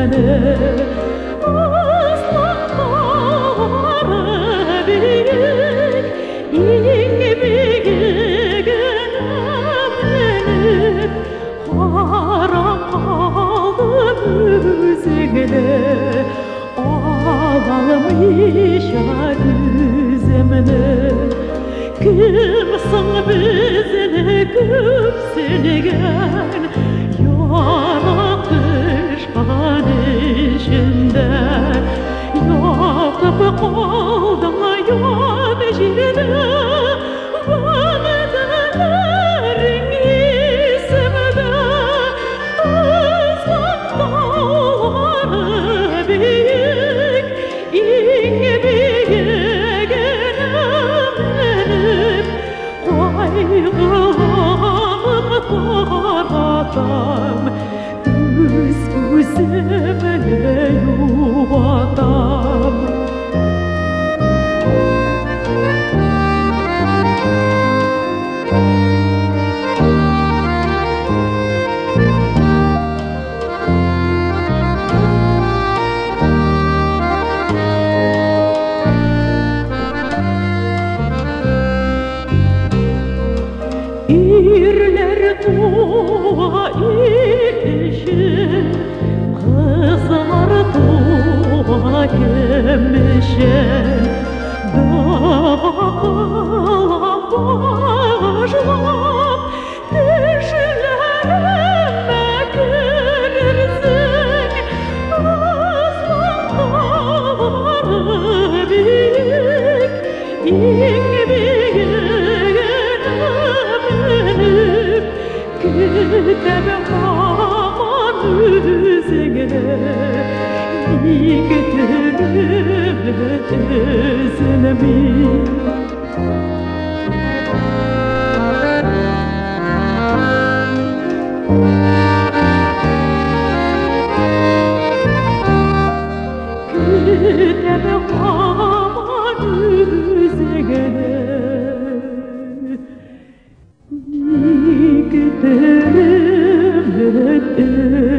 özlemine Aslanları büyük İngibiye gelemlenip Haram kaldım üzerine Ağlamış üzemine Kimsin bizini küpsülgen Yanak düşkan işinde Yakıp kaldım yan jirde Vanedelerin isimde Özlemleri büyük İngibiye gelemlenip Kaygılarımı karatam Üz üzemine yuvatam İrler dua etişin, kızlar dua gelmişin. Dağlar başlap düşlerime gelirsin. Aslanları büyük İngibiye Gidemem aman üzerine Yıkıtırım özlemi Gidemem aman üzerine Giderim